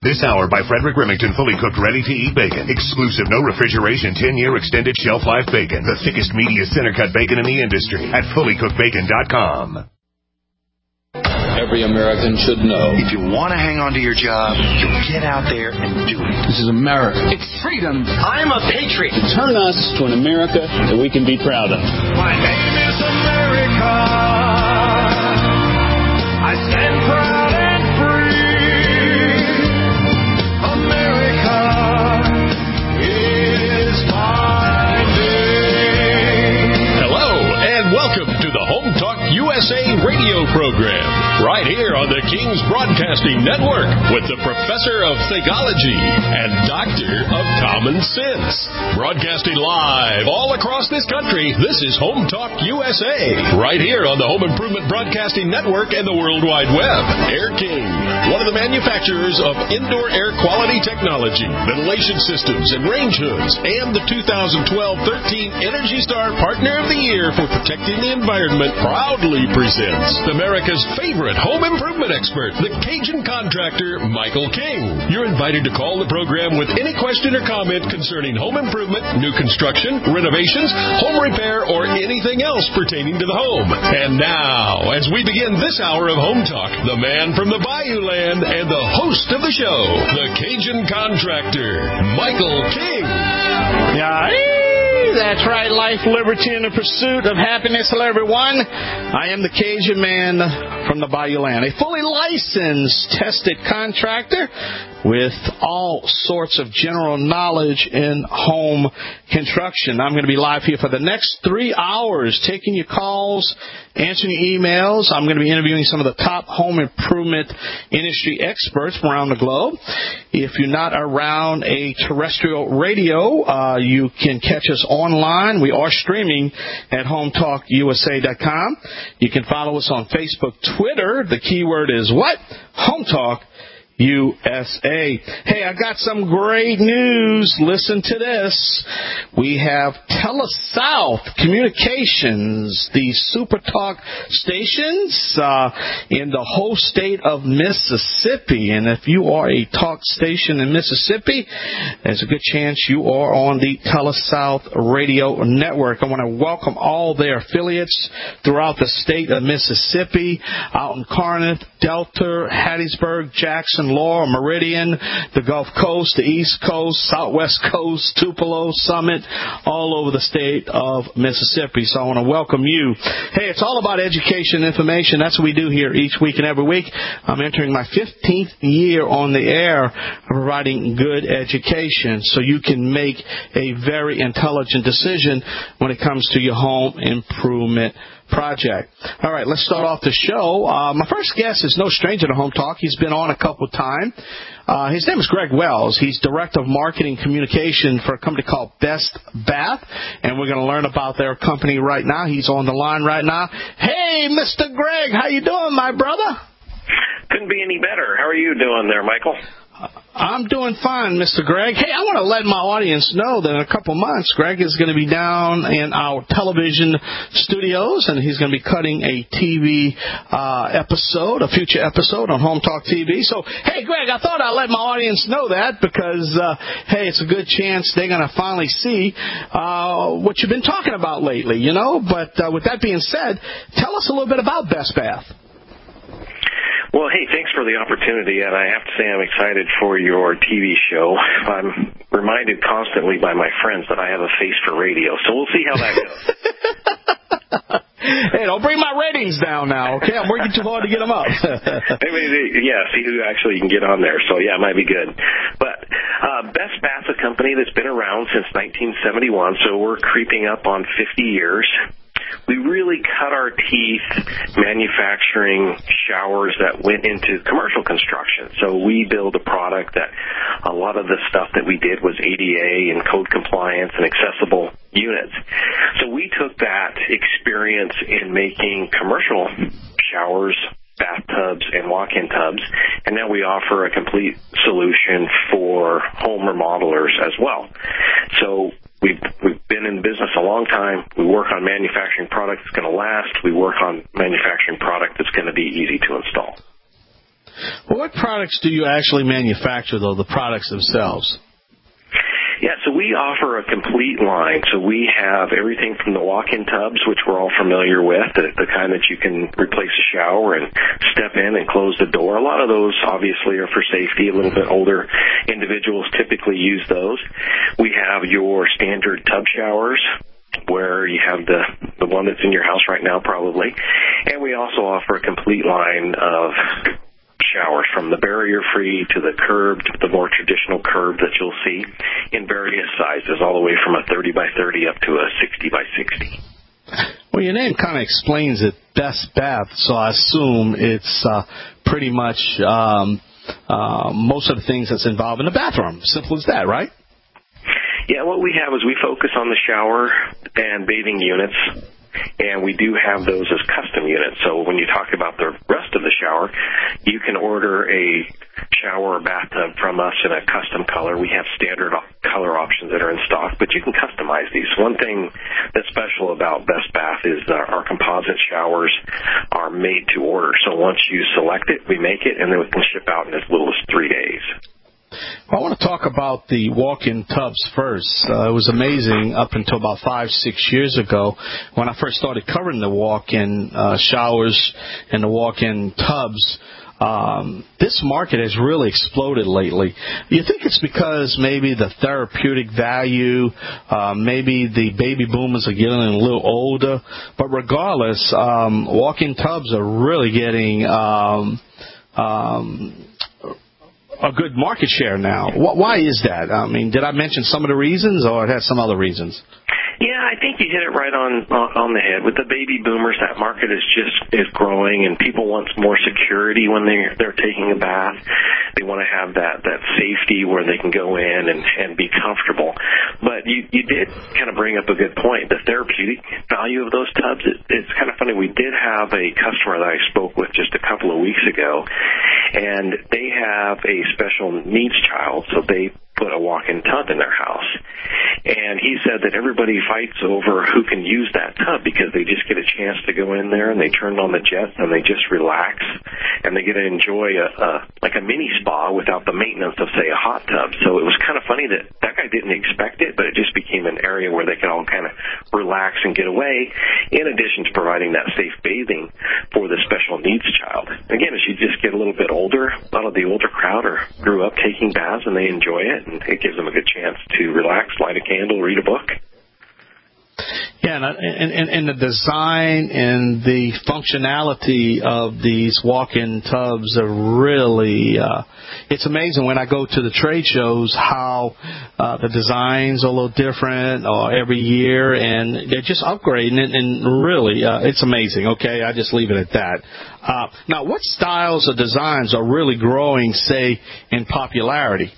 This hour by Frederick Remington, fully cooked, ready-to-eat bacon. Exclusive, no refrigeration, 10-year extended shelf life bacon. The thickest, meatiest center-cut bacon in the industry at fullycookedbacon.com. Every American should know. If you want to hang on to your job, you get out there and do it. This is America. It's freedom. I'm a patriot. Turn us to an America that we can be proud of. My name is America. I stand proud and free. America is my name. Hello, and welcome to the Home Talk USA radio program, right here on the King's Broadcasting Network with the Professor of Thegology and Doctor of Common Sense. Broadcasting live all across this country, this is Home Talk USA, right here on the Home Improvement Broadcasting Network and the World Wide Web. Air King, one of the manufacturers of indoor air quality technology, ventilation systems, and range hoods, and the 2012-13 Energy Star Partner of the Year for protecting the environment, proudly presents America's favorite home improvement expert, the Cajun contractor, Michael King. You're invited to call the program with any question or comment concerning home improvement, new construction, renovations, home repair, or anything else pertaining to the home. And now, as we begin this hour of Home Talk, the man from the Bayou Land and the host of the show, the Cajun contractor, Michael King. That's right. Life, liberty, and the pursuit of happiness. Hello, everyone. I am the Cajun man from the Bayou Land, a fully licensed, tested contractor with all sorts of general knowledge in home construction. I'm going to be live here for the next 3 hours, taking your calls, answering your emails. I'm going to be interviewing some of the top home improvement industry experts from around the globe. If you're not around a terrestrial radio, you can catch us online. We are streaming at HomeTalkUSA.com. You can follow us on Facebook, Twitter. The keyword is what? Home Talk USA. Hey, I got some great news. Listen to this. We have TeleSouth Communications, the Super Talk stations in the whole state of Mississippi. And if you are a talk station in Mississippi, there's a good chance you are on the TeleSouth radio network. I want to welcome all their affiliates throughout the state of Mississippi, out in Corinth, Delta, Hattiesburg, Jackson, Laurel, Meridian, the Gulf Coast, the East Coast, Southwest Coast, Tupelo, Summit, all over the state of Mississippi. So I want to welcome you. Hey, it's all about education and information. That's what we do here each week and every week. I'm entering my 15th year on the air of providing good education so you can make a very intelligent decision when it comes to your home improvement project. All right, let's start off the show. My first guest is no stranger to Home Talk. He's been on a couple of times. His name is Greg Wells. He's Director of Marketing Communication for a company called Best Bath, and we're going to learn about their company right now. He's on the line right now. Hey, Mr. Greg, how you doing, my brother? Couldn't be any better. How are you doing there, Michael? I'm doing fine, Mr. Greg. Hey, I want to let my audience know that in a couple months, Greg is going to be down in our television studios, and he's going to be cutting a TV episode, a future episode on Home Talk TV. So, hey, Greg, I thought I'd let my audience know that because, hey, it's a good chance they're going to finally see what you've been talking about lately, you know. But with that being said, tell us a little bit about Best Bath. Well, hey, thanks for the opportunity, and I have to say I'm excited for your TV show. I'm reminded constantly by my friends that I have a face for radio, so we'll see how that goes. Hey, don't bring my ratings down now, okay? I'm working too hard to get them up. See who actually can get on there, so yeah, it might be good. But Best Bath, a company that's been around since 1971, so we're creeping up on 50 years. We really cut our teeth manufacturing showers that went into commercial construction. So we build a product that a lot of the stuff that we did was ADA and code compliance and accessible units. So we took that experience in making commercial showers, bathtubs, and walk-in tubs, and now we offer a complete solution for home remodelers as well. So we've been in business a long time. We work on manufacturing product that's going to last. We work on manufacturing product that's going to be easy to install. Well, what products do you actually manufacture, though, the products themselves? Yeah, so we offer a complete line. So we have everything from the walk-in tubs, which we're all familiar with, the kind that you can replace a shower and step in and close the door. A lot of those, obviously, are for safety. A little bit older individuals typically use those. We have your standard tub showers, where you have the one that's in your house right now, probably. And we also offer a complete line of showers, from the barrier-free to the curved, the more traditional curved that you'll see in various sizes, all the way from a 30 by 30 up to a 60 by 60. Well, your name kind of explains it, Best Bath, so I assume it's pretty much most of the things that's involved in the bathroom. Simple as that, right? Yeah, what we have is we focus on the shower and bathing units, and we do have those as custom units. So when you talk about the rest of the shower, you can order a shower or bathtub from us in a custom color. We have standard color options that are in stock, but you can customize these. One thing that's special about Best Bath is our composite showers are made to order. So once you select it, we make it, and then we can ship out in as little as 3 days. I want to talk about the walk-in tubs first. It was amazing up until about 5-6 years ago when I first started covering the walk-in showers and the walk-in tubs. This market has really exploded lately. Do you think it's because maybe the therapeutic value, maybe the baby boomers are getting a little older? But regardless, walk-in tubs are really getting a good market share now. Why is that? I mean, did I mention some of the reasons, or it has some other reasons? Yeah, I think you hit it right on the head. With the baby boomers, that market is growing, and people want more security when they're taking a bath. They want to have that safety where they can go in and be comfortable. But you did kind of bring up a good point. The therapeutic value of those tubs, it's kind of funny. We did have a customer that I spoke with just a couple of weeks ago, and they have a special needs child, so they put a walk-in tub in their house. And he said that everybody fights over who can use that tub because they just get a chance to go in there and they turn on the jets and they just relax and they get to enjoy like a mini spa without the maintenance of, say, a hot tub. So it was kind of funny that guy didn't expect it, but it just became an area where they could all kind of relax and get away, in addition to providing that safe bathing for the special needs child. Again, as you just get a little bit older, a lot of the older crowd grew up taking baths and they enjoy it, and it gives them a good chance to relax, light a candle, read a book. Yeah, and the design and the functionality of these walk-in tubs are really, it's amazing when I go to the trade shows how the designs are a little different every year, and they're just upgrading it, and really, it's amazing, okay? I just leave it at that. Now, what styles or designs are really growing, say, in popularity?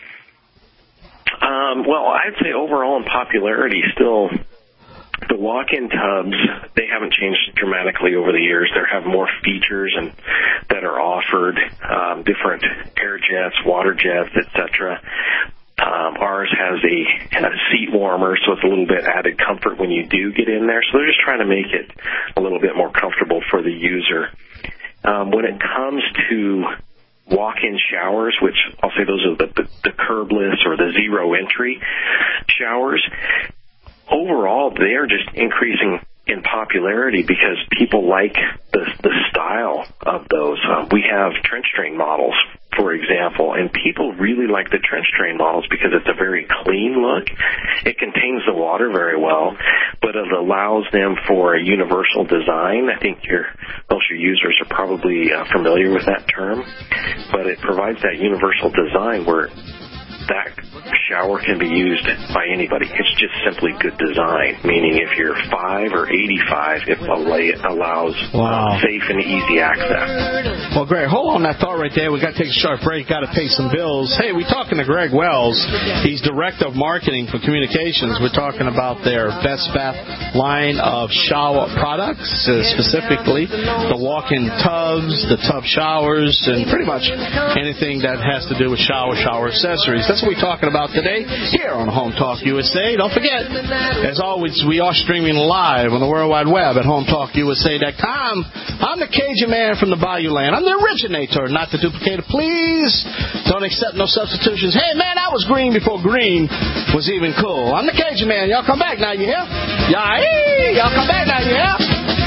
Well, I'd say overall in popularity still, the walk-in tubs, they haven't changed dramatically over the years. There have more features and that are offered, different air jets, water jets, etc. Ours has a seat warmer, so it's a little bit added comfort when you do get in there. So they're just trying to make it a little bit more comfortable for the user. When it comes to walk-in showers, which I'll say those are the curbless or the zero entry showers, overall they are just increasing in popularity because people like the style of those. We have trench drain models, for example, and people really like the trench drain models because it's a very clean look. It contains the water very well, but it allows them for a universal design. I think most of your users are probably familiar with that term, but it provides that universal design where that shower can be used by anybody. It's just simply good design, meaning if you're 5 or 85, it allows safe and easy access. Well, Greg, hold on that thought right there. We got to take a short break. Got to pay some bills. Hey, we're talking to Greg Wells. He's Director of Marketing for Communications. We're talking about their Best Bath line of shower products, specifically the walk-in tubs, the tub showers, and pretty much anything that has to do with shower accessories. That's what we're talking about about today here on Home Talk USA. Don't forget, as always, we are streaming live on the World Wide Web at HomeTalkUSA.com. I'm the Cajun man from the Bayou Land. I'm the originator, not the duplicator. Please don't accept no substitutions. Hey, man, I was green before green was even cool. I'm the Cajun man. Y'all come back now, you hear? Y'all come back now, you hear?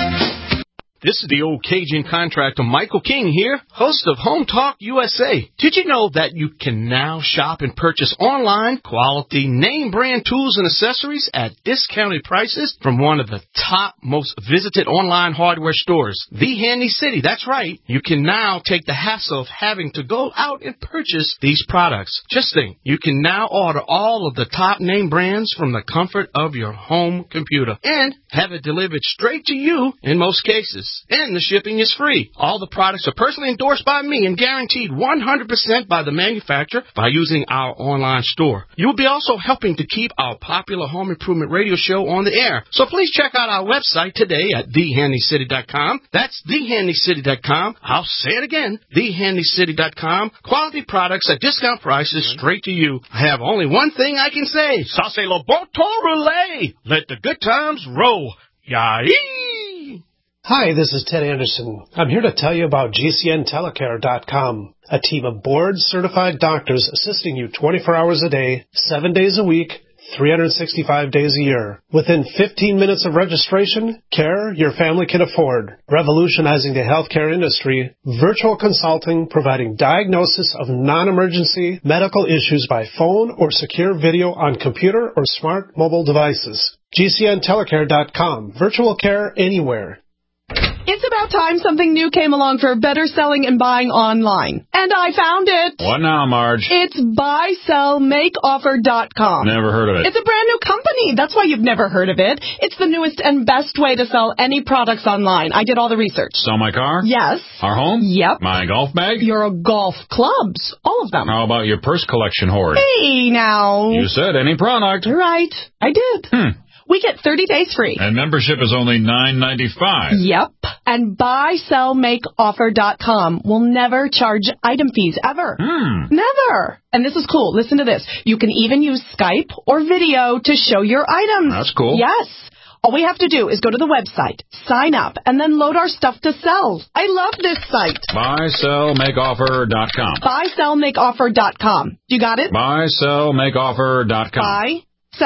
This is the old Cajun contractor, Michael King here, host of Home Talk USA. Did you know that you can now shop and purchase online quality name brand tools and accessories at discounted prices from one of the top most visited online hardware stores, The Handy City? That's right. You can now take the hassle of having to go out and purchase these products. Just think, you can now order all of the top name brands from the comfort of your home computer and have it delivered straight to you in most cases. And the shipping is free. All the products are personally endorsed by me and guaranteed 100% by the manufacturer by using our online store. You will be also helping to keep our popular home improvement radio show on the air. So please check out our website today at thehandycity.com. That's thehandycity.com. I'll say it again, thehandycity.com. Quality products at discount prices straight to you. I have only one thing I can say. Ça c'est le bon temps roulé. Let the good times roll. Yay! Hi, this is Ted Anderson. I'm here to tell you about GCNtelecare.com, a team of board-certified doctors assisting you 24 hours a day, 7 days a week, 365 days a year. Within 15 minutes of registration, care your family can afford. Revolutionizing the healthcare industry, virtual consulting providing diagnosis of non-emergency medical issues by phone or secure video on computer or smart mobile devices. GCNtelecare.com. Virtual care anywhere. It's about time something new came along for better selling and buying online. And I found it. What now, Marge? It's buysellmakeoffer.com. Never heard of it. It's a brand new company. That's why you've never heard of it. It's the newest and best way to sell any products online. I did all the research. Sell my car? Yes. Our home? Yep. My golf bag? Your golf clubs. All of them. How about your purse collection hoard? Hey, now. You said any product. You're right. I did. We get 30 days free. And membership is only $9.95. Yep. And buysellmakeoffer.com will never charge item fees, ever. Never. And this is cool. Listen to this. You can even use Skype or video to show your items. That's cool. Yes. All we have to do is go to the website, sign up, and then load our stuff to sell. I love this site. Buysellmakeoffer.com. Buysellmakeoffer.com. You got it? Buysellmakeoffer.com.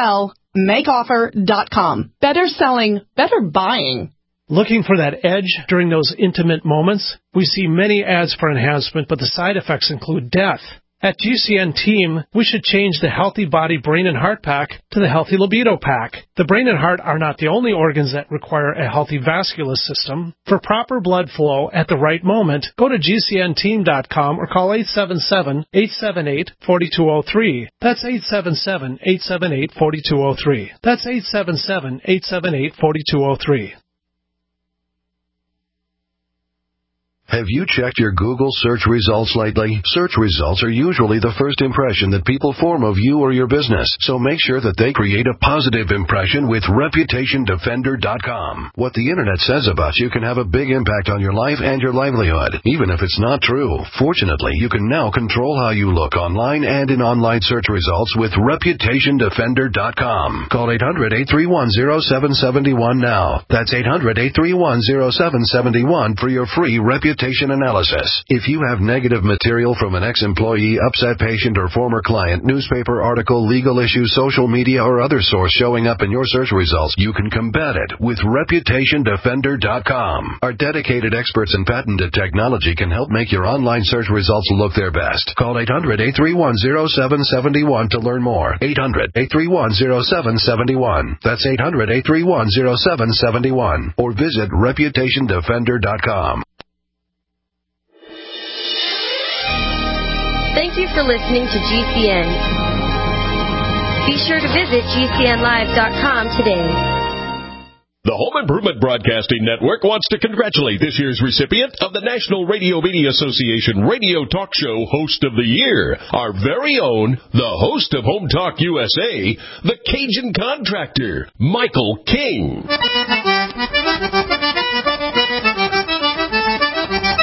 Buysellmakeoffer.com. Better selling, better buying. Looking for that edge during those intimate moments? We see many ads for enhancement, but the side effects include death. At GCN Team, we should change the Healthy Body Brain and Heart Pack to the Healthy Libido Pack. The brain and heart are not the only organs that require a healthy vascular system. For proper blood flow at the right moment, go to GCNteam.com or call 877-878-4203. That's 877-878-4203. That's 877-878-4203. Have you checked your Google search results lately? Search results are usually the first impression that people form of you or your business, so make sure that they create a positive impression with ReputationDefender.com. What the Internet says about you can have a big impact on your life and your livelihood, even if it's not true. Fortunately, you can now control how you look online and in online search results with ReputationDefender.com. Call 800-831-0771 now. That's 800-831-0771 for your free reputation analysis. If you have negative material from an ex-employee, upset patient, or former client, newspaper article, legal issue, social media, or other source showing up in your search results, you can combat it with ReputationDefender.com. Our dedicated experts in patented technology can help make your online search results look their best. Call 800-831-0771 to learn more. 800-831-0771. That's 800-831-0771. Or visit ReputationDefender.com. Thank you for listening to GCN. Be sure to visit GCNlive.com today. The Home Improvement Broadcasting Network wants to congratulate this year's recipient of the National Radio Media Association Radio Talk Show Host of the Year, our very own, the host of Home Talk USA, the Cajun Contractor, Michael King.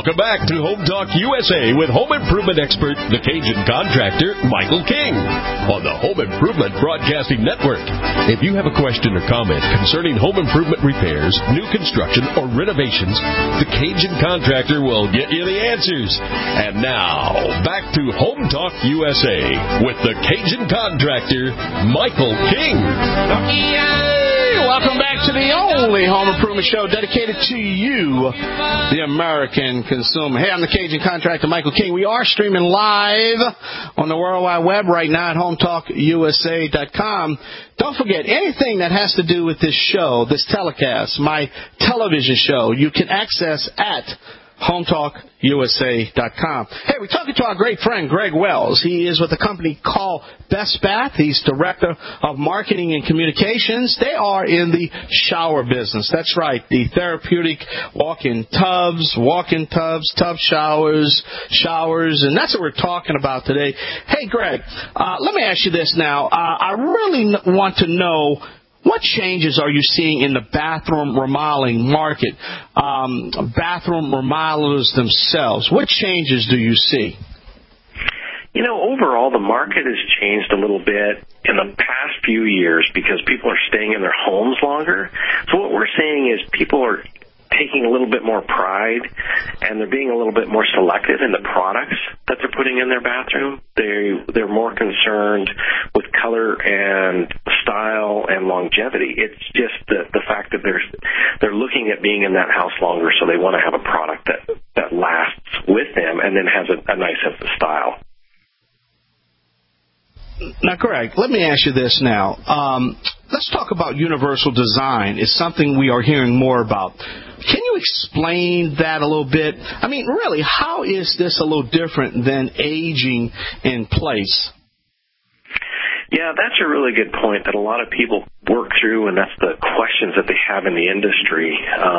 Welcome back to Home Talk USA with home improvement expert, the Cajun contractor, Michael King, on the Home Improvement Broadcasting Network. If you have a question or comment concerning home improvement repairs, new construction, or renovations, the Cajun contractor will get you the answers. And now, back to Home Talk USA with the Cajun contractor, Michael King. Welcome back to the only home improvement show dedicated to you, the American consumer. Hey, I'm the Cajun contractor, Michael King. We are streaming live on the World Wide Web right now at HometalkUSA.com. Don't forget, anything that has to do with this show, this telecast, my television show, you can access at HometalkUSA.com. Hey, we're talking to our great friend, Greg Wells. He is with a company called Best Bath. He's Director of Marketing and Communications. They are in the shower business. That's right, the therapeutic walk-in tubs, tub showers, and that's what we're talking about today. Hey, Greg, let me ask you this now. I really want to know, what changes are you seeing in the bathroom remodeling market? Bathroom remodelers themselves, what changes do you see? You know, overall, the market has changed a little bit in the past few years because people are staying in their homes longer. So what we're seeing is people are taking a little bit more pride, and they're being a little bit more selective in the products that they're putting in their bathroom. They're more concerned with color and style and longevity. It's just the fact that they're looking at being in that house longer, so they want to have a product that lasts with them and then has a nice sense of style. Now, Greg, let me ask you this now. Let's talk about universal design. It's something we are hearing more about. Can you explain that a little bit? I mean, really, how is this a little different than aging in place? Yeah, that's a really good point that a lot of people work through, and that's the questions that they have in the industry.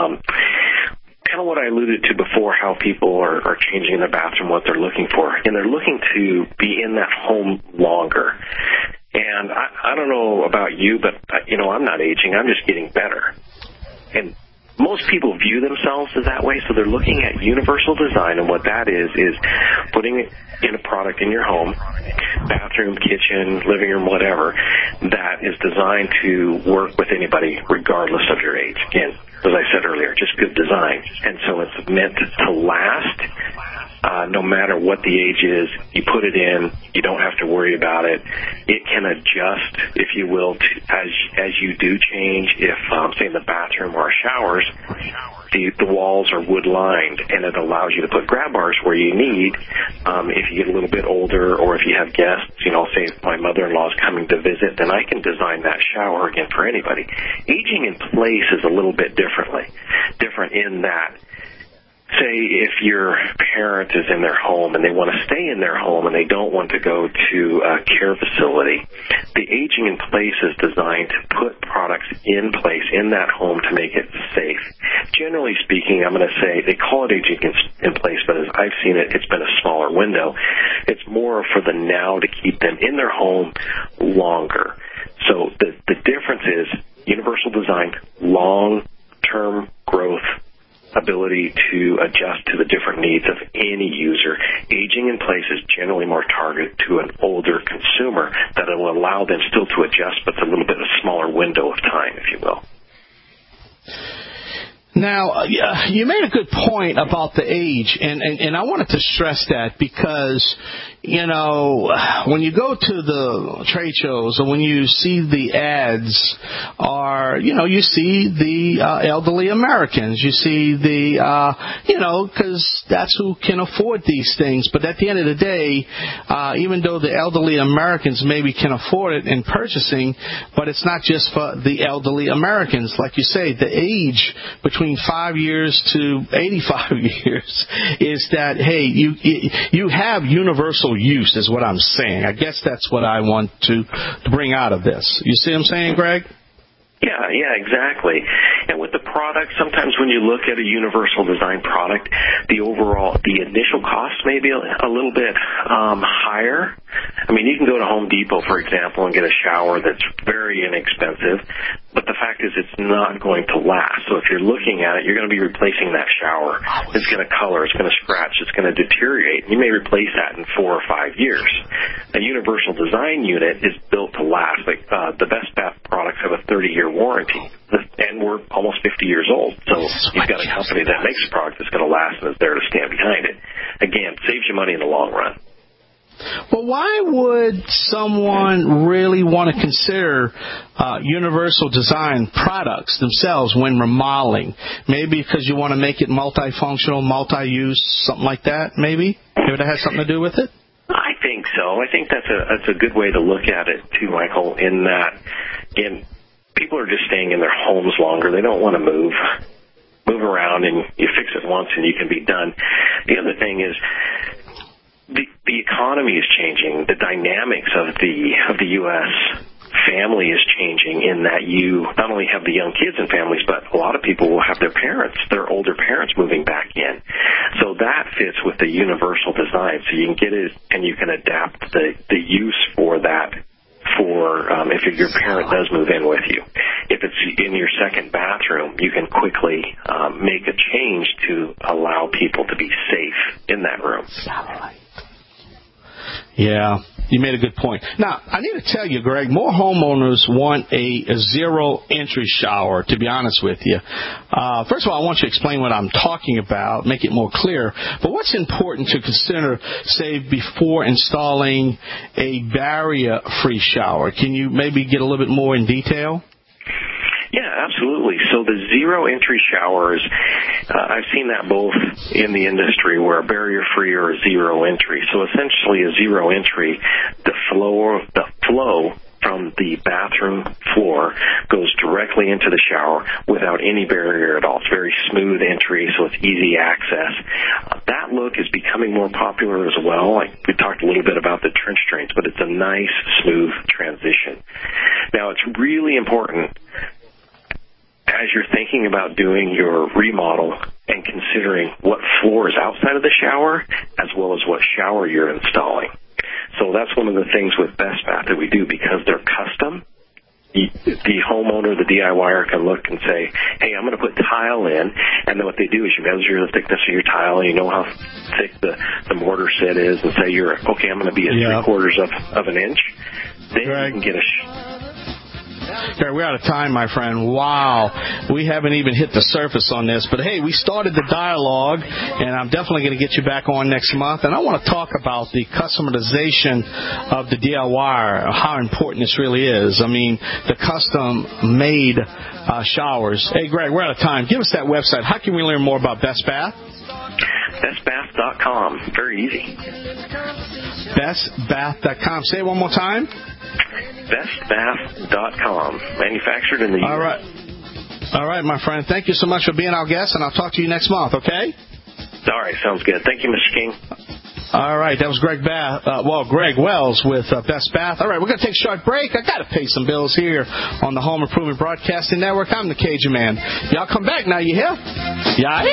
Kind of what I alluded to before, how people are changing their bathroom, what they're looking for. And they're looking to be in that home longer. And I don't know about you, but, I'm not aging. I'm just getting better. And most people view themselves as that way, so they're looking at universal design, and what that is putting in a product in your home, bathroom, kitchen, living room, whatever, that is designed to work with anybody regardless of your age. Again, as I said earlier, just good design. And so it's meant to last no matter what the age is. You put it in, you don't have to worry about it. It can adjust, if you will, as you do change. If, say, in the bathroom or showers, the walls are wood-lined, and it allows you to put grab bars where you need. If you get a little bit older, or if you have guests, say if my mother-in-law is coming to visit, then I can design that shower again for anybody. Aging in place is a little bit different in that, say if your parent is in their home and they want to stay in their home and they don't want to go to a care facility, the aging in place is designed to put products in place in that home to make it safe. Generally speaking, I'm going to say they call it aging in place, but as I've seen it, it's been a smaller window. It's more for the now to keep them in their home longer. So the difference is universal design, long-term growth, ability to adjust to the different needs of any user. Aging in place is generally more targeted to an older consumer that will allow them still to adjust, but it's a little bit of a smaller window of time, if you will. Now, you made a good point about the age, and I wanted to stress that because, when you go to the trade shows or when you see the ads, or, you see the elderly Americans, you see the, because that's who can afford these things. But at the end of the day, even though the elderly Americans maybe can afford it in purchasing, but it's not just for the elderly Americans. Like you say, the age between 5 years to 85 years is that, hey, you have universal use is what I'm saying. I guess that's what I want to bring out of this. You see what I'm saying, Greg? Yeah, exactly. And with the product, sometimes when you look at a universal design product, the initial cost may be a little bit higher I mean, you can go to Home Depot, for example, and get a shower that's very inexpensive, but the fact is it's not going to last. So if you're looking at it, you're going to be replacing that shower. It's going to color, it's going to scratch, it's going to deteriorate. You may replace that in 4 or 5 years. A universal design unit is built to last. Like the Best Bath products have a 30-year warranty, and we're almost 50 years old. So you've got a company that makes a product that's going to last and is there to stand behind it. Again, saves you money in the long run. Well, why would someone really want to consider universal design products themselves when remodeling? Maybe because you want to make it multifunctional, multi-use, something like that, maybe? Maybe that has something to do with it? I think so. I think that's a good way to look at it, too, Michael, in that people are just staying in their homes longer. They don't want to move around, and you fix it once and you can be done. The other thing is the economy is changing. The dynamics of the U.S. family is changing in that you not only have the young kids and families, but a lot of people will have their older parents moving back in. So that fits with the universal design. So you can get it and you can adapt the use for that for if your parent does move in with you. If it's in your second bathroom, you can quickly make a change to allow people to be safe in that room. Yeah, you made a good point. Now, I need to tell you, Greg, more homeowners want a zero-entry shower, to be honest with you. First of all, I want you to explain what I'm talking about, make it more clear. But what's important to consider, say, before installing a barrier-free shower? Can you maybe get a little bit more in detail? Yeah, absolutely. So the zero-entry showers, I've seen that both in the industry where a barrier-free or a zero-entry. So essentially a zero-entry, the flow from the bathroom floor goes directly into the shower without any barrier at all. It's very smooth entry, so it's easy access. That look is becoming more popular as well. Like we talked a little bit about the trench drains, but it's a nice, smooth transition. Now, it's really important as you're thinking about doing your remodel and considering what floor is outside of the shower as well as what shower you're installing. So that's one of the things with Best Bath that we do because they're custom. The homeowner, the DIYer can look and say, hey, I'm going to put tile in, and then what they do is you measure the thickness of your tile, and you know how thick the mortar set is, and say I'm going to be at 3/4 of an inch. Then you can get Okay, we're out of time, my friend. Wow. We haven't even hit the surface on this. But, hey, we started the dialogue, and I'm definitely going to get you back on next month. And I want to talk about the customization of the DIY, how important this really is. I mean, the custom-made showers. Hey, Greg, we're out of time. Give us that website. How can we learn more about Best Bath? BestBath.com. Very easy. BestBath.com. Say it one more time. BestBath.com. Manufactured in the U.S. All right, my friend. Thank you so much for being our guest, and I'll talk to you next month, okay? All right, sounds good. Thank you, Mr. King. All right, that was Greg Wells with Best Bath. All right, we're going to take a short break. I got to pay some bills here on the Home Improvement Broadcasting Network. I'm the Cajun Man. Y'all come back now, you hear? Yeah.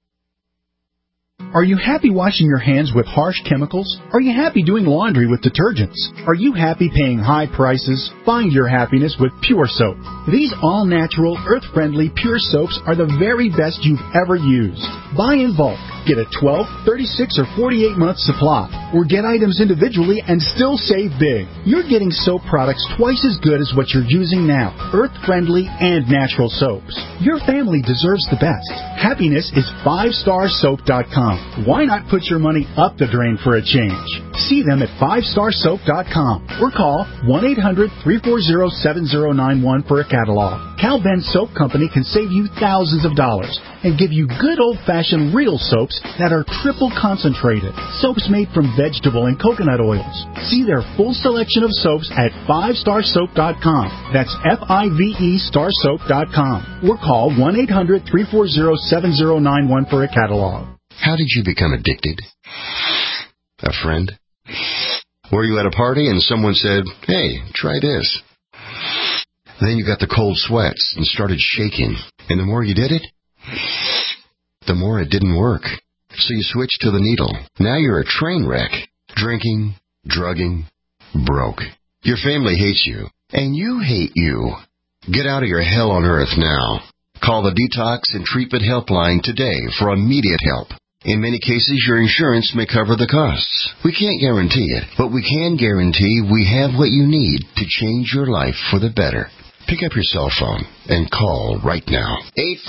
Are you happy washing your hands with harsh chemicals? Are you happy doing laundry with detergents? Are you happy paying high prices? Find your happiness with Pure Soap. These all-natural, earth-friendly Pure Soaps are the very best you've ever used. Buy in bulk. Get a 12, 36, or 48-month supply. Or get items individually and still save big. You're getting soap products twice as good as what you're using now. Earth-friendly and natural soaps. Your family deserves the best. Happiness is 5starsoap.com. Why not put your money up the drain for a change? See them at 5starsoap.com or call 1-800-340-7091 for a catalog. Cal Ben Soap Company can save you thousands of dollars and give you good old-fashioned real soaps that are triple concentrated. Soaps made from vegetable and coconut oils. See their full selection of soaps at 5starsoap.com. That's F-I-V-E starsoap.com. Or call 1-800-340-7091 for a catalog. How did you become addicted? A friend? Were you at a party and someone said, hey, try this? Then you got the cold sweats and started shaking. And the more you did it, the more it didn't work. So you switched to the needle. Now you're a train wreck. Drinking, drugging, broke. Your family hates you, and you hate you. Get out of your hell on earth now. Call the Detox and Treatment Helpline today for immediate help. In many cases, your insurance may cover the costs. We can't guarantee it, but we can guarantee we have what you need to change your life for the better. Pick up your cell phone and call right now.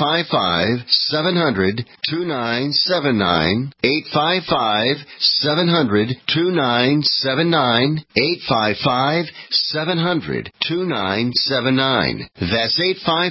855-700-2979. 855-700-2979. 855-700-2979. That's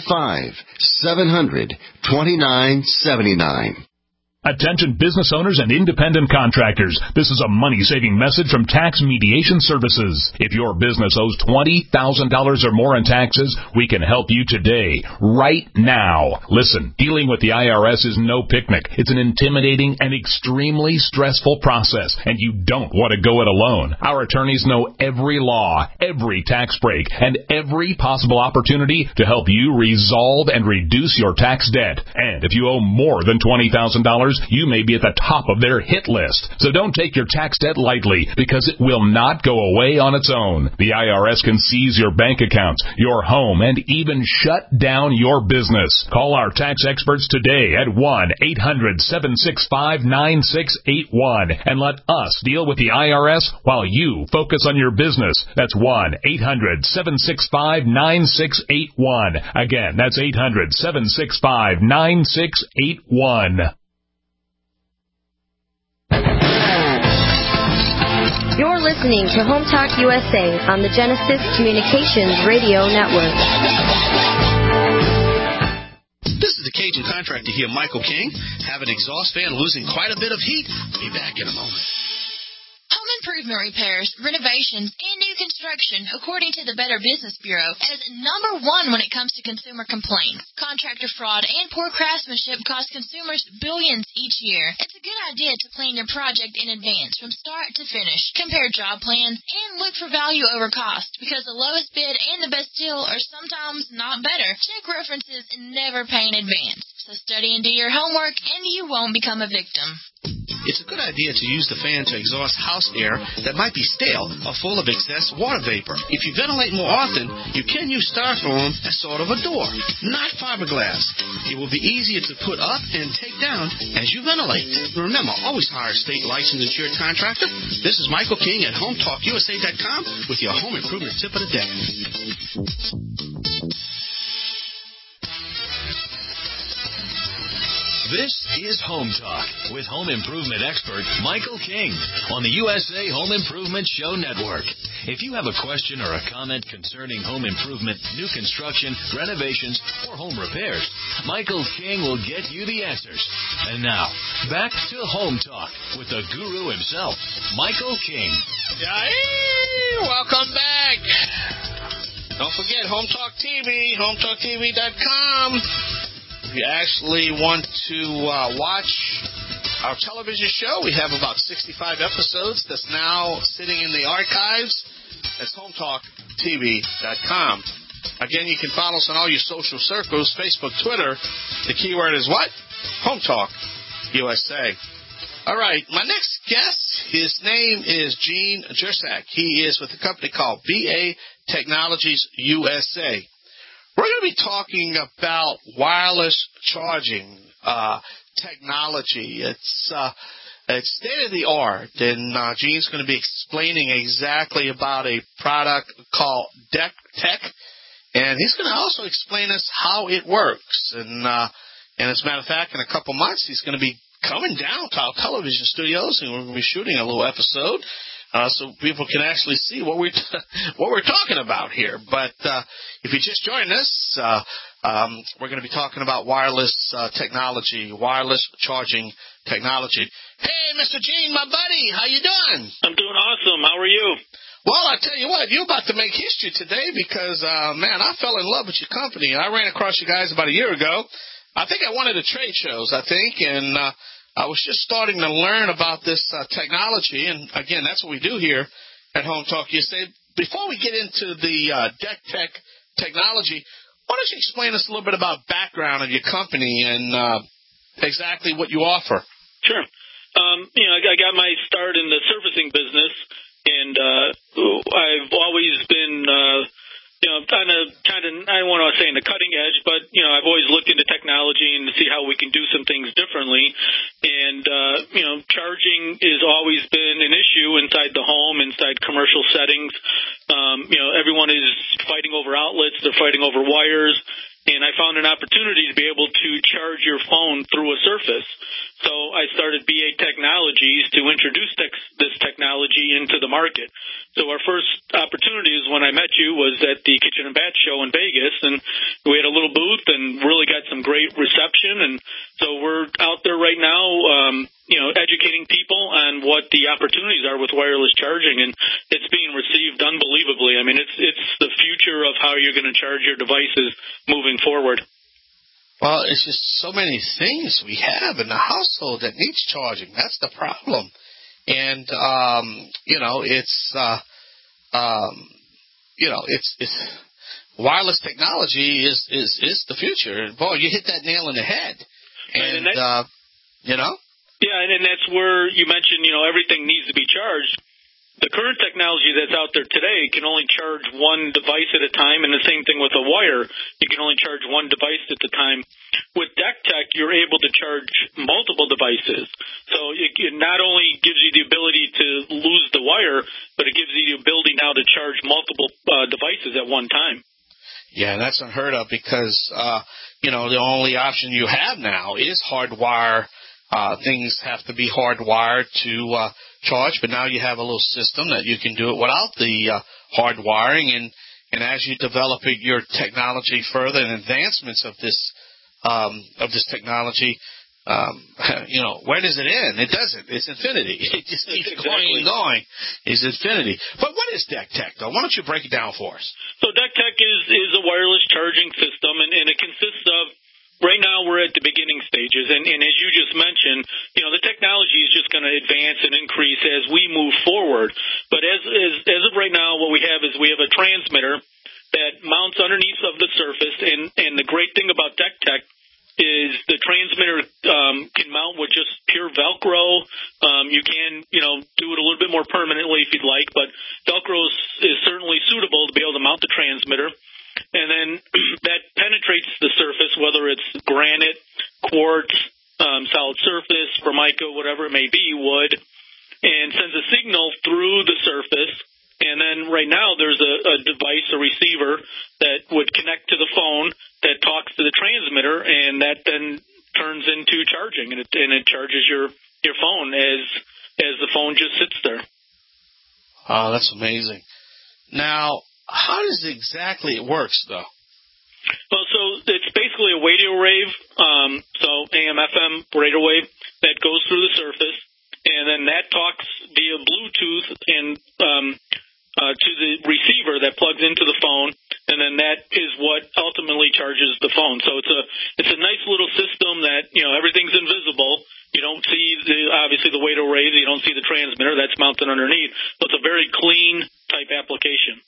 855-700-2979. Attention business owners and independent contractors. This is a money-saving message from Tax Mediation Services. If your business owes $20,000 or more in taxes, we can help you today, right now. Listen, dealing with the IRS is no picnic. It's an intimidating and extremely stressful process, and you don't want to go it alone. Our attorneys know every law, every tax break, and every possible opportunity to help you resolve and reduce your tax debt. And if you owe more than $20,000, you may be at the top of their hit list. So don't take your tax debt lightly, because it will not go away on its own. The IRS can seize your bank accounts, your home, and even shut down your business. Call our tax experts today at 1-800-765-9681 and let us deal with the IRS while you focus on your business. That's 1-800-765-9681. Again, that's 800-765-9681. You're listening to Home Talk USA on the Genesis Communications Radio Network. This is the Cajun contractor here, Michael King. Have an exhaust fan losing quite a bit of heat? Be back in a moment. Home improvement repairs, renovations, and new construction, according to the Better Business Bureau, is number one when it comes to consumer complaints. Contractor fraud and poor craftsmanship cost consumers billions each year. It's a good idea to plan your project in advance from start to finish. Compare job plans and look for value over cost, because the lowest bid and the best deal are sometimes not better. Check references and never pay in advance. So study and do your homework, and you won't become a victim. It's a good idea to use the fan to exhaust house air that might be stale or full of excess water vapor. If you ventilate more often, you can use styrofoam as sort of a door, not fiberglass. It will be easier to put up and take down as you ventilate. Remember, always hire a state licensed insured contractor. This is Michael King at HomeTalkUSA.com with your home improvement tip of the day. This is Home Talk with home improvement expert Michael King on the USA Home Improvement Show Network. If you have a question or a comment concerning home improvement, new construction, renovations, or home repairs, Michael King will get you the answers. And now, back to Home Talk with the guru himself, Michael King. Welcome back. Don't forget Home Talk TV, HomeTalkTV.com. If you actually want to watch our television show, we have about 65 episodes that's now sitting in the archives. That's HomeTalkTV.com. Again, you can follow us on all your social circles, Facebook, Twitter. The keyword is what? Home Talk USA. All right, my next guest, his name is Gene Jersak. He is with a company called BA Technologies USA. We're going to be talking about wireless charging technology. It's state-of-the-art, and Gene's going to be explaining exactly about a product called Deck Tech, and he's going to also explain us how it works. And as a matter of fact, in a couple months, he's going to be coming down to our television studios, and we're going to be shooting a little episode. So people can actually see what we're talking about here. But if you just joined us, we're going to be talking about wireless technology, wireless charging technology. Hey, Mr. Gene, my buddy, how you doing? I'm doing awesome. How are you? Well, I tell you what, you're about to make history today because, man, I fell in love with your company. I ran across you guys about a year ago. I think at one of the trade shows, and I was just starting to learn about this technology, and again, that's what we do here at Home Talk USA. Before we get into the Deck Tech technology, why don't you explain us a little bit about background of your company and exactly what you offer? Sure. I got my start in the servicing business, and I I've always been, kind of, I don't want to say in the cutting edge, but, I've always looked into technology and to see how we can do some things differently. And, charging has always been an issue inside the home, inside commercial settings. Everyone is fighting over outlets. They're fighting over wires. And I found an opportunity to be able to charge your phone through a surface. So I started BA Technologies to introduce this technology into the market. So our first opportunity is when I met you was at the Kitchen and Bath Show in Vegas, and we had a little booth and really got some great reception. And so we're out there right now, educating people on what the opportunities are with wireless charging, and it's being received unbelievably. I mean, it's the future of how you're going to charge your devices moving forward. Well, it's just so many things we have in the household that needs charging. That's the problem. And, it's wireless technology is the future. Boy, you hit that nail on the head. And Yeah, and that's where you mentioned, everything needs to be charged. The current technology that's out there today can only charge one device at a time, and the same thing with a wire. You can only charge one device at a time. With DECTech, you're able to charge multiple devices. So it not only gives you the ability to lose the wire, but it gives you the ability now to charge multiple devices at one time. Yeah, that's unheard of because, the only option you have now is hardwire. Things have to be hardwired to charge, but now you have a little system that you can do it without the hardwiring. And as you develop your technology further and advancements of this technology, where does it end? It doesn't. It's infinity. It just keeps going and going. It's infinity. But what is DECTech, though? Why don't you break it down for us? So DECTech is a wireless charging system, and it consists of, right now we're at the beginning stages, and as you just mentioned, the technology is just going to advance and increase as we move forward. But as of right now, what we have is we have a transmitter that mounts underneath of the surface, and the great thing about DECTech is the transmitter can mount with just pure Velcro. You can, do it a little bit more permanently if you'd like, but Velcro is certainly suitable to be able to mount the transmitter. And then that penetrates the surface, whether it's granite, quartz, solid surface, formica, whatever it may be, wood, and sends a signal through the surface. And then right now there's a device, a receiver, that would connect to the phone that talks to the transmitter, and that then turns into charging, and it charges your phone as the phone just sits there. Oh, that's amazing. Now, how does exactly it works, though? Well, so it's basically a radio wave, so AM/FM radio wave that goes through the surface, and then that talks via Bluetooth and to the receiver that plugs into the phone, and then that is what ultimately charges the phone. So it's a nice little system that everything's invisible. You don't see obviously the radio wave, you don't see the transmitter that's mounted underneath. So it's a very clean type application.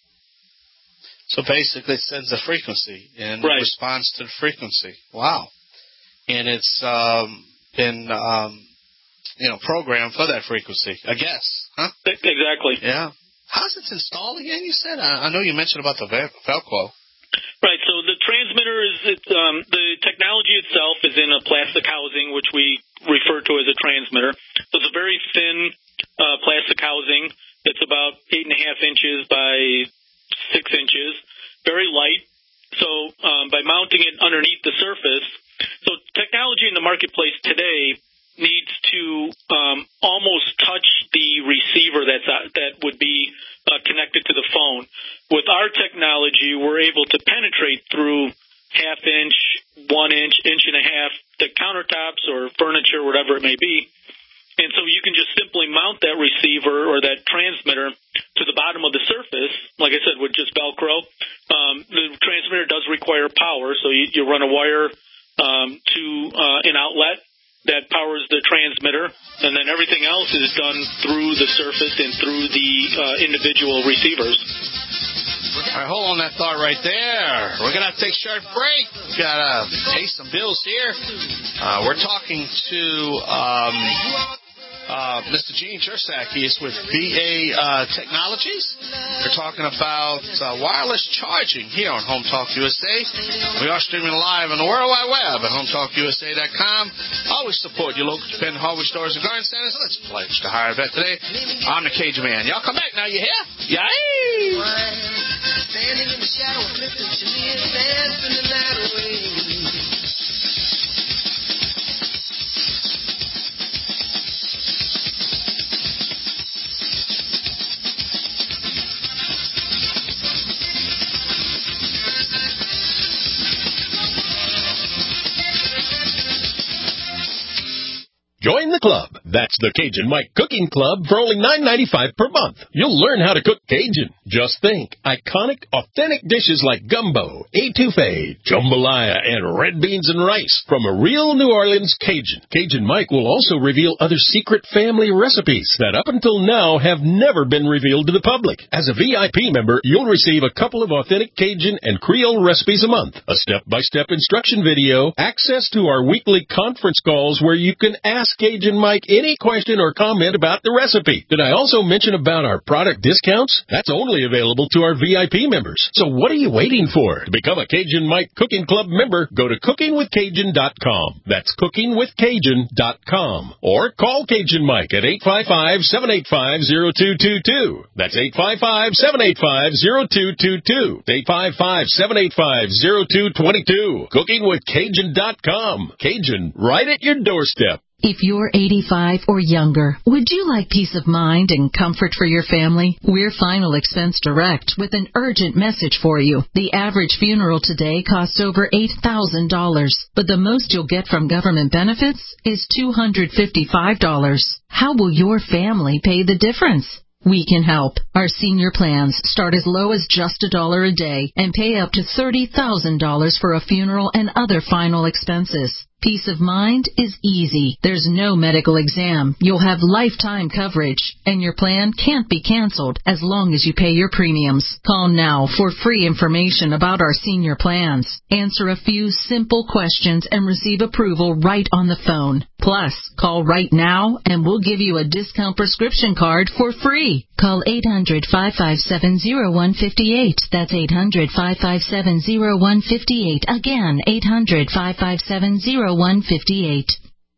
So basically it sends a frequency and responds to the frequency. Wow. And it's been, programmed for that frequency, I guess. Huh? Exactly. Yeah. How's it installed again, you said? I know you mentioned about the Velcro. Right. So the transmitter the technology itself is in a plastic housing, which we refer to as a transmitter. So it's a very thin plastic housing. It's about 8.5 inches by 6 inches, very light. So by mounting it underneath the surface, so technology in the marketplace today needs to almost touch the receiver that would be connected to the phone. With our technology, we're able to penetrate through 1/2 inch, 1 inch, 1.5 inches, the countertops or furniture, whatever it may be. And so you can just simply mount that receiver or that transmitter to the bottom of the surface, like I said, with just Velcro. The transmitter does require power, so you run a wire to an outlet that powers the transmitter, and then everything else is done through the surface and through the individual receivers. All right, hold on that thought right there. We're going to take a short break. We've got to pay some bills here. We're talking to Mr. Gene Jersak. He is with BA Technologies. We're talking about wireless charging here on Home Talk USA. We are streaming live on the World Wide Web at HomeTalkUSA.com. Always support your local independent hardware stores and garden centers. Let's pledge to hire a vet today. I'm the Cajun Man. Y'all come back now. You hear? Yay! Standing in the shadow of Clifton Chenier, dancing the night away. Join the club. That's the Cajun Mike Cooking Club for only $9.95 per month. You'll learn how to cook Cajun. Just think, iconic, authentic dishes like gumbo, etouffee, jambalaya, and red beans and rice from a real New Orleans Cajun. Cajun Mike will also reveal other secret family recipes that up until now have never been revealed to the public. As a VIP member, you'll receive a couple of authentic Cajun and Creole recipes a month, a step-by-step instruction video, access to our weekly conference calls where you can ask Cajun Mike any question or comment about the recipe. Did I also mention about our product discounts? That's only available to our VIP members. So what are you waiting for? To become a Cajun Mike Cooking Club member, go to cookingwithcajun.com. That's cookingwithcajun.com. Or call Cajun Mike at 855-785-0222. That's 855-785-0222. 855-785-0222. Cookingwithcajun.com. Cajun, right at your doorstep. If you're 85 or younger, would you like peace of mind and comfort for your family? We're Final Expense Direct with an urgent message for you. The average funeral today costs over $8,000, but the most you'll get from government benefits is $255. How will your family pay the difference? We can help. Our senior plans start as low as just $1 a day and pay up to $30,000 for a funeral and other final expenses. Peace of mind is easy. There's no medical exam. You'll have lifetime coverage, and your plan can't be canceled as long as you pay your premiums. Call now for free information about our senior plans. Answer a few simple questions and receive approval right on the phone. Plus, call right now and we'll give you a discount prescription card for free. Call 800-557-0158. That's 800-557-0158. Again, 800-557-0158.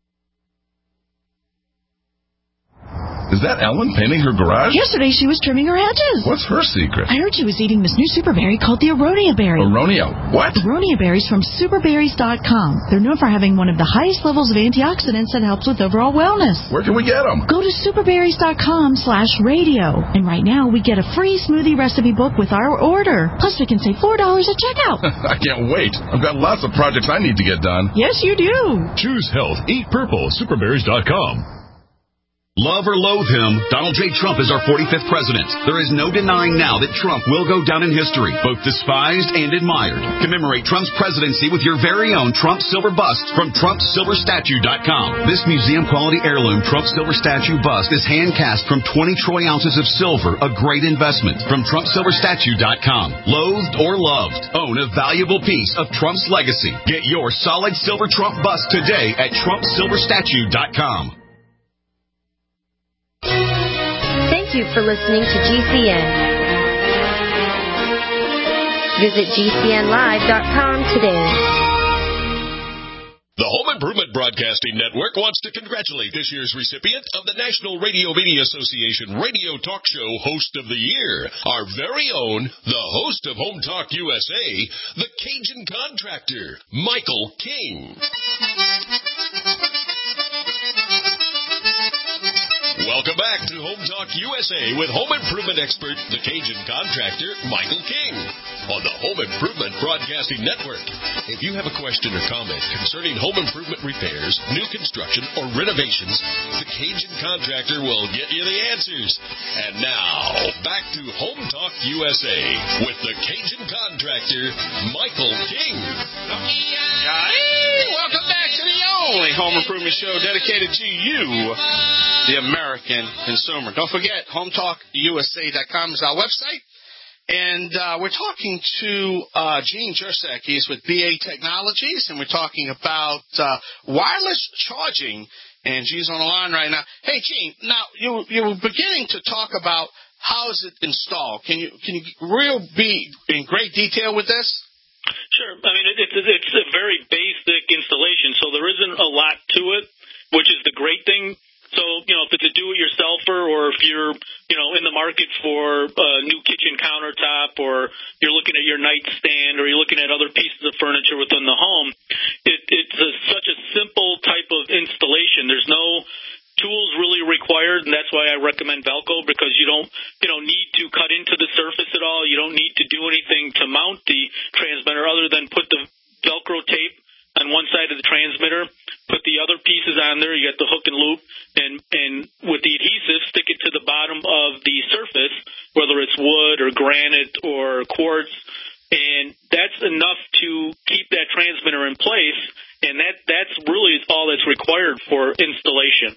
Is that Ellen painting her garage? Yesterday she was trimming her hedges. What's her secret? I heard she was eating this new super berry called the Aronia berry. Aronia what? Aronia berries from superberries.com. They're known for having one of the highest levels of antioxidants that helps with overall wellness. Where can we get them? Go to superberries.com/radio. And right now we get a free smoothie recipe book with our order. Plus we can save $4 at checkout. I can't wait. I've got lots of projects I need to get done. Yes, you do. Choose health. Eat purple. Superberries.com. Love or loathe him, Donald J. Trump is our 45th president. There is no denying now that Trump will go down in history, both despised and admired. Commemorate Trump's presidency with your very own Trump silver bust from TrumpSilverStatue.com. This museum-quality heirloom Trump silver statue bust is hand-cast from 20 troy ounces of silver, a great investment. From TrumpSilverStatue.com. Loathed or loved, own a valuable piece of Trump's legacy. Get your solid silver Trump bust today at TrumpSilverStatue.com. Thank you for listening to GCN. Visit GCNlive.com today. The Home Improvement Broadcasting Network wants to congratulate this year's recipient of the National Radio Media Association Radio Talk Show Host of the Year, our very own, the host of Home Talk USA, the Cajun Contractor, Michael King. Welcome back to Home Talk USA with home improvement expert, the Cajun Contractor, Michael King, on the Home Improvement Broadcasting Network. If you have a question or comment concerning home improvement repairs, new construction, or renovations, the Cajun Contractor will get you the answers. And now, back to Home Talk USA with the Cajun Contractor, Michael King. Hey, welcome back to the only home improvement show dedicated to you, the American consumer. Don't forget, HomeTalkUSA.com is our website. And we're talking to Gene Jersak. He's with BA Technologies, and we're talking about wireless charging and G's on the line right now. Hey, Gene, now you were beginning to talk about how is it installed. Can you be in great detail with this? Sure. I mean, it's a very basic installation, so there isn't a lot to it, which is the great thing. So, if it's a do-it-yourselfer or if you're, in the market for a new kitchen countertop or you're looking at your nightstand or you're looking at other pieces of furniture within the home, it's such a simple type of installation. There's no tools really required, and that's why I recommend Velco, because you don't need to cut into the surface at all. You don't need to do anything to mount the transmitter other than put the Velcro tape on one side of the transmitter, put the other pieces on there. You got the hook and loop, and with the adhesive, stick it to the bottom of the surface, whether it's wood or granite or quartz, and that's enough to keep that transmitter in place, and that's really all that's required for installation.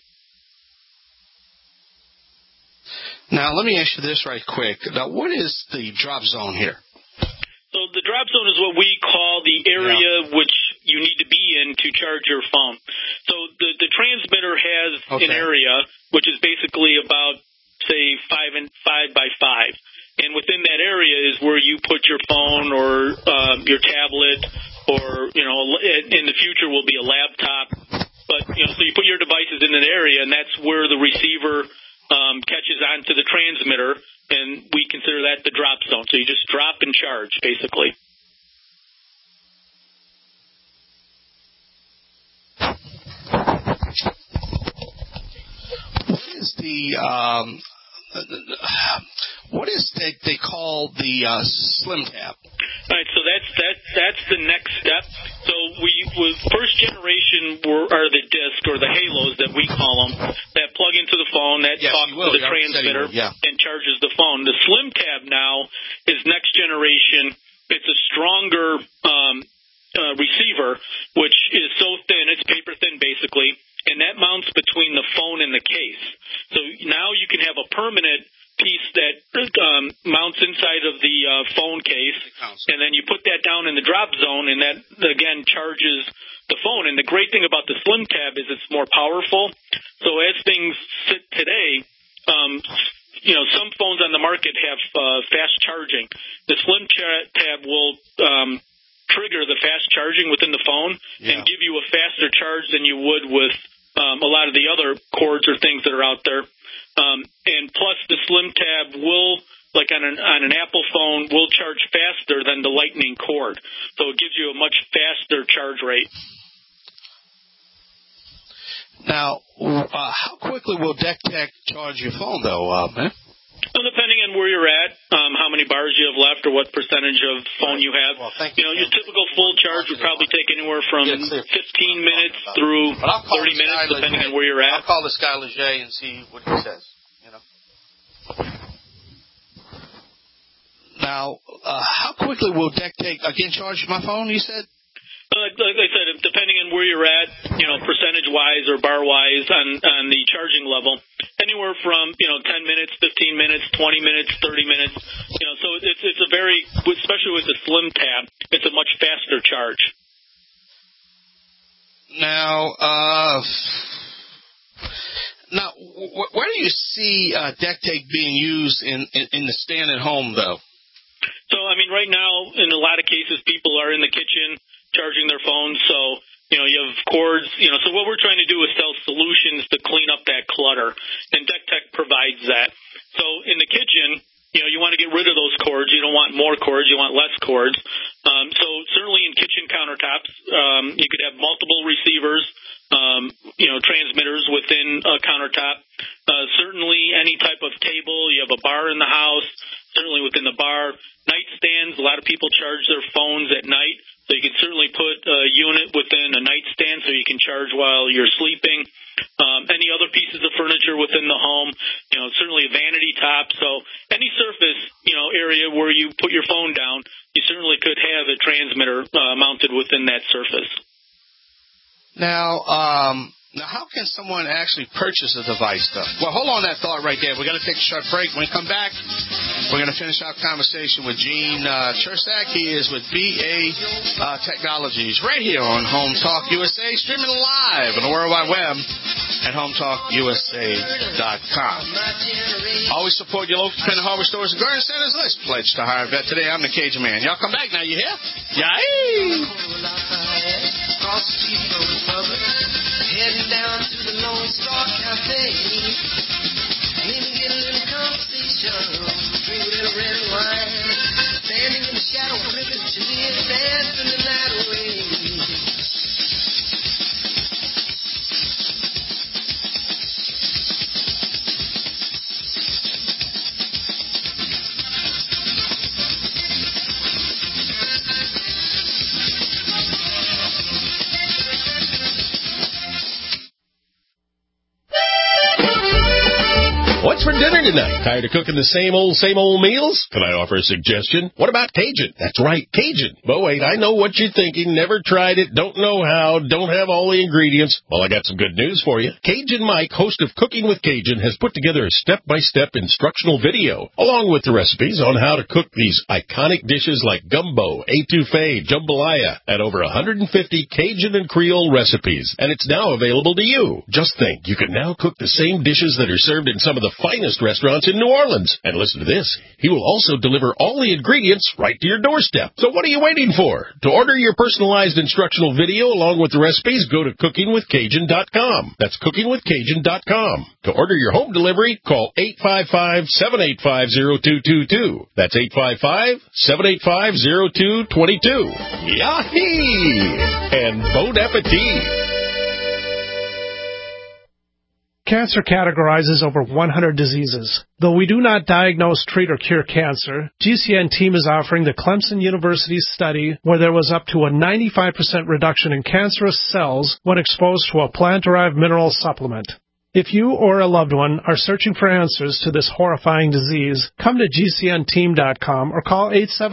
Now, let me ask you this right quick. Now, what is the drop zone here? So the drop zone is what we call the area which you need to be in to charge your phone. So the transmitter has an area which is basically about, say, 5 by 5. And within that area is where you put your phone or your tablet or, in the future will be a laptop. But, so you put your devices in an area, and that's where the receiver catches onto the transmitter, and we consider that the drop zone. So you just drop and charge, basically. What is they call the Slim Tab? All right, so that's the next step. So first generation are the disc or the halos that we call them that plug into the phone that talks to the transmitter and charges the phone. The Slim Tab now is next generation. It's a stronger receiver, which is so thin, it's paper thin basically, and that mounts between the phone and the case. So now you can have a permanent piece that mounts inside of the phone case, and then you put that down in the drop zone, and that, again, charges the phone. And the great thing about the Slim Tab is it's more powerful. So as things sit today, some phones on the market have fast charging. The Slim Tab will trigger the fast charging within the phone and give you a faster charge than you would with a lot of the other cords or things that are out there. And plus the Slim Tab will, like on an Apple phone, will charge faster than the Lightning cord. So it gives you a much faster charge rate. Now, how quickly will DeckTech charge your phone, though, man? Well, depending on where you're at, how many bars you have left, or what percentage of phone you have. Well, your typical full charge would probably take anywhere from 15 minutes through 30 minutes, depending on where you're at. I'll call this guy Leger and see what he says. Now, how quickly will DeckTech again charge my phone? You said. Like I said, depending on where you're at, percentage-wise or bar-wise on the charging level, anywhere from 10 minutes, 15 minutes, 20 minutes, 30 minutes. So it's a very, especially with the Slim Tab, it's a much faster charge. Now, where do you see DeckTech being used in the stand at home, though? So, I mean, right now, in a lot of cases, people are in the kitchen charging their phones, so, you have cords, so what we're trying to do is sell solutions to clean up that clutter, and DeckTech provides that. So, in the kitchen, you want to get rid of those cords. You don't want more cords. You want less cords. So, certainly in kitchen countertops, you could have multiple receivers, transmitters within a countertop. Certainly any type of table, you have a bar in the house, certainly within the bar. Nightstands, a lot of people charge their phones at night, so you can certainly put a unit within a nightstand so you can charge while you're sleeping. Any other pieces of furniture within the home, certainly a vanity top. So any surface, area where you put your phone down, you certainly could have a transmitter mounted within that surface. Now, how can someone actually purchase a device, though? Well, hold on that thought right there. We're going to take a short break. When we come back, We're going to finish our conversation with Gene Chursak. He is with BA Technologies right here on Home Talk USA, streaming live on the World Wide Web at HomeTalkUSA.com. Always support your local independent hardware stores and garden centers. Let's pledge to hire a vet today. I'm the Cajun Man. Y'all come back now. You hear? Yay! Across the street from the public, heading down to the Lone Star Cafe. Maybe get a little conversation, drink a little red wine, standing in the shadow, flipping chandeliers, dancing the night away. What's for dinner tonight? Tired of cooking the same old meals? Can I offer a suggestion? What about Cajun? That's right, Cajun. But wait, I know what you're thinking. Never tried it, don't know how, don't have all the ingredients. Well, I got some good news for you. Cajun Mike, host of Cooking with Cajun, has put together a step-by-step instructional video, along with the recipes on how to cook these iconic dishes like gumbo, etouffee, jambalaya, and over 150 Cajun and Creole recipes. And it's now available to you. Just think, you can now cook the same dishes that are served in some of the finest restaurants in New Orleans. And listen to this. He will also deliver all the ingredients right to your doorstep. So what are you waiting for? To order your personalized instructional video along with the recipes, go to cookingwithcajun.com. That's cookingwithcajun.com. To order your home delivery, call 855-785-0222. That's 855-785-0222. Yahee! And bon appetit! Cancer categorizes over 100 diseases. Though we do not diagnose, treat, or cure cancer, GCN team is offering the Clemson University study where there was up to a 95% reduction in cancerous cells when exposed to a plant-derived mineral supplement. If you or a loved one are searching for answers to this horrifying disease, come to GCNteam.com or call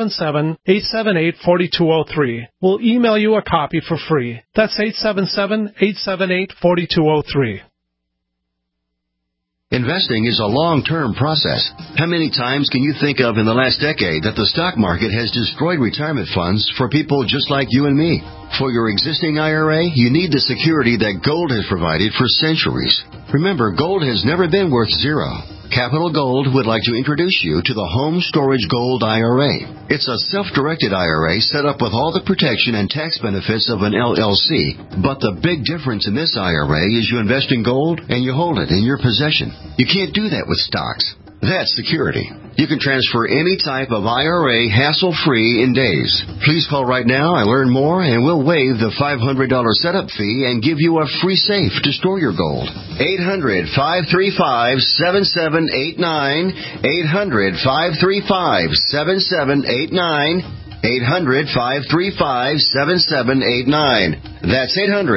877-878-4203. We'll email you a copy for free. That's 877-878-4203. Investing is a long-term process. How many times can you think of in the last decade that the stock market has destroyed retirement funds for people just like you and me? For your existing IRA, you need the security that gold has provided for centuries. Remember, gold has never been worth zero. Capital Gold would like to introduce you to the Home Storage Gold IRA. It's a self-directed IRA set up with all the protection and tax benefits of an LLC. But the big difference in this IRA is you invest in gold and you hold it in your possession. You can't do that with stocks. That's security. You can transfer any type of IRA hassle-free in days. Please call right now and learn more, and we'll waive the $500 setup fee and give you a free safe to store your gold. 800-535-7789. 800-535-7789. 800-535-7789. That's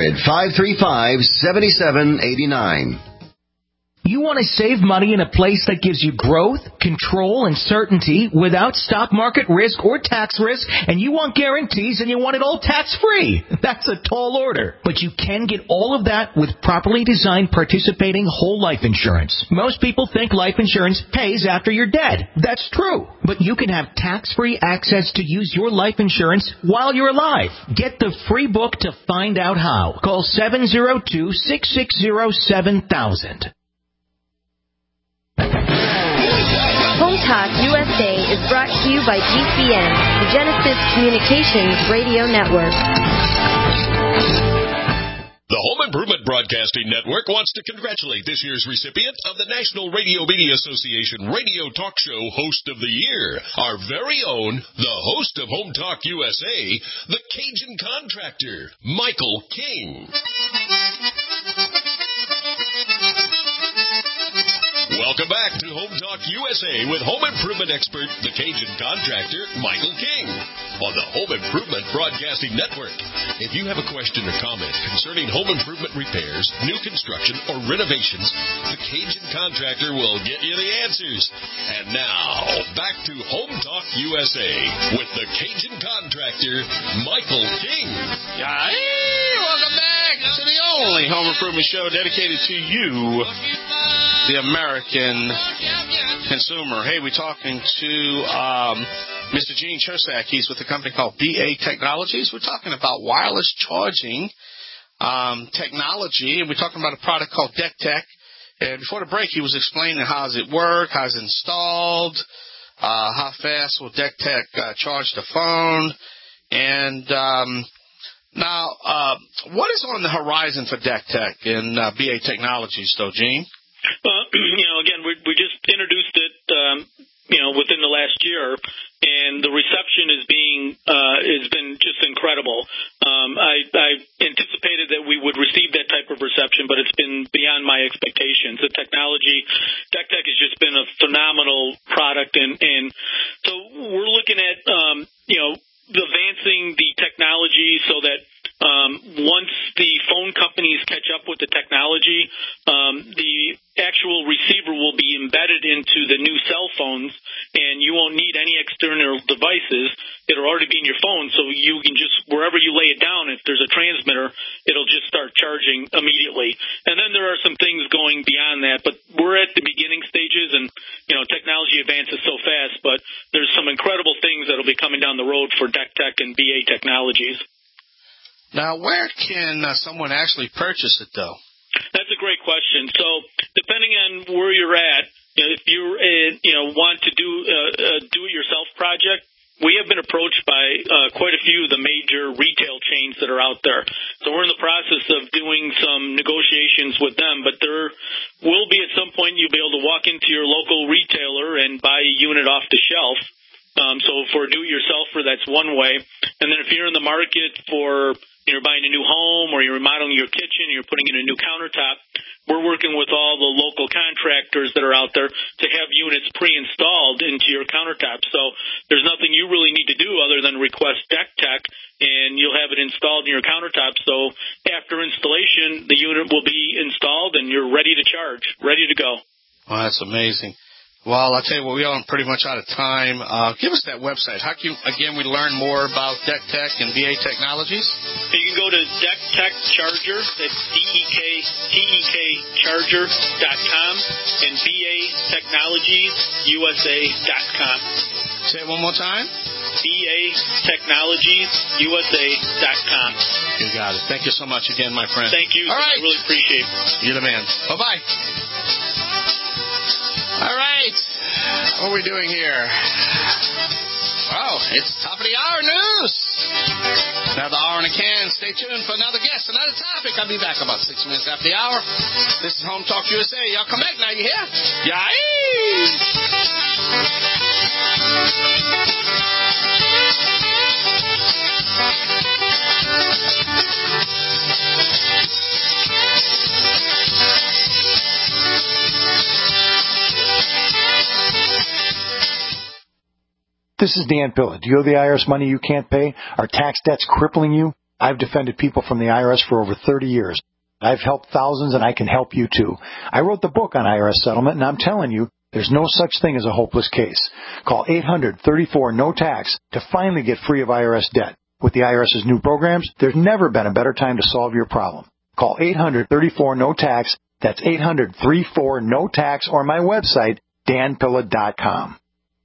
800-535-7789. You want to save money in a place that gives you growth, control, and certainty without stock market risk or tax risk, and you want guarantees and you want it all tax-free. That's a tall order. But you can get all of that with properly designed participating whole life insurance. Most people think life insurance pays after you're dead. That's true. But you can have tax-free access to use your life insurance while you're alive. Get the free book to find out how. Call 702-660-7000. Home Talk USA is brought to you by GCN, the Genesis Communications Radio Network. The Home Improvement Broadcasting Network wants to congratulate this year's recipient of the National Radio Media Association Radio Talk Show Host of the Year, our very own, the host of Home Talk USA, the Cajun Contractor, Michael King. Welcome back to Home Talk USA with home improvement expert, the Cajun Contractor, Michael King, on the Home Improvement Broadcasting Network. If you have a question or comment concerning home improvement repairs, new construction, or renovations, the Cajun Contractor will get you the answers. And now, back to Home Talk USA with the Cajun Contractor, Michael King. Welcome back to the only home improvement show dedicated to you, the American consumer. Hey, we're talking to Mr. Gene Chersak. He's with a company called BA Technologies. We're talking about wireless charging technology, and we're talking about a product called DeckTech. And before the break, he was explaining how does it work, how it's installed, how fast will DeckTech charge the phone, and now, what is on the horizon for DeckTech and BA Technologies, though, Gene? Again, we just introduced it, within the last year, and the reception has been just incredible. I anticipated that we would receive that type of reception, but it's been beyond my expectations. The technology, DeckTech has just been a phenomenal product, and so we're looking at, advancing the technology so that once the phone companies catch up with the technology, the actual receiver will be embedded into the new cell phones, and you won't need any external devices. It'll already be in your phone, so you can just, wherever you lay it down, if there's a transmitter, it'll just start charging immediately. And then there are some things going beyond that, but we're at the beginning stages, and, technology advances so fast, but there's some incredible things that'll be coming down the road for DeckTech and BA Technologies. Now, where can someone actually purchase it, though? That's a great question. So, depending on where you're at, if you want to do a do-it-yourself project, we have been approached by quite a few of the major retail chains that are out there. So we're in the process of doing some negotiations with them, but there will be at some point you'll be able to walk into your local retailer and buy a unit off the shelf. So for a do-it-yourselfer, that's one way. And then if you're in the market for you're buying a new home or you're remodeling your kitchen, you're putting in a new countertop, we're working with all the local contractors that are out there to have units pre-installed into your countertop. So there's nothing you really need to do other than request DeckTech, and you'll have it installed in your countertop. So after installation, the unit will be installed, and you're ready to charge, ready to go. Well, that's amazing. Well, I'll tell you what, we are pretty much out of time. Give us that website. How can, we learn more about DeckTech and BA Technologies? You can go to DeckTech Charger, that's DeckTechCharger.com, and BA Technologies USA.com. Say it one more time. BA Technologies USA.com. You got it. Thank you so much again, my friend. Thank you. All right. I really appreciate it. You're the man. Bye-bye. All right, what are we doing here? Oh, it's top of the hour news. Another hour in a can. Stay tuned for another guest, another topic. I'll be back about 6 minutes after the hour. This is Home Talk USA. Y'all come back now, you hear? This is Dan Pilla. Do you owe the IRS money you can't pay? Are tax debts crippling you? I've defended people from the IRS for over 30 years. I've helped thousands, and I can help you too. I wrote the book on IRS settlement, and I'm telling you, there's no such thing as a hopeless case. Call 800-34-NO-TAX to finally get free of IRS debt. With the IRS's new programs, there's never been a better time to solve your problem. Call 800-34-NO-TAX. That's 800-34-NO-TAX, or my website, danpilla.com.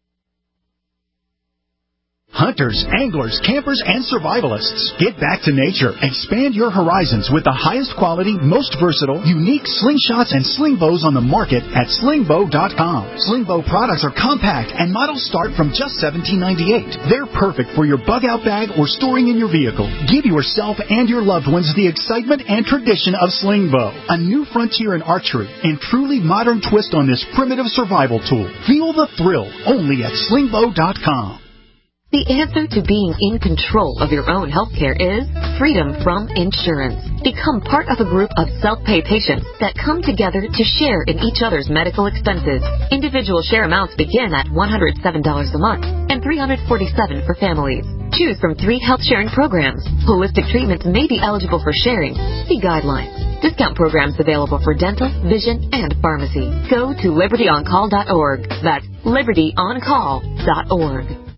Hunters, anglers, campers, and survivalists. Get back to nature. Expand your horizons with the highest quality, most versatile, unique slingshots and sling bows on the market at slingbow.com. Slingbow products are compact and models start from just $17.98. They're perfect for your bug-out bag or storing in your vehicle. Give yourself and your loved ones the excitement and tradition of Slingbow, a new frontier in archery and truly modern twist on this primitive survival tool. Feel the thrill only at slingbow.com. The answer to being in control of your own healthcare is freedom from insurance. Become part of a group of self-pay patients that come together to share in each other's medical expenses. Individual share amounts begin at $107 a month and $347 for families. Choose from 3 health sharing programs. Holistic treatments may be eligible for sharing. See guidelines. Discount programs available for dental, vision, and pharmacy. Go to libertyoncall.org. That's libertyoncall.org.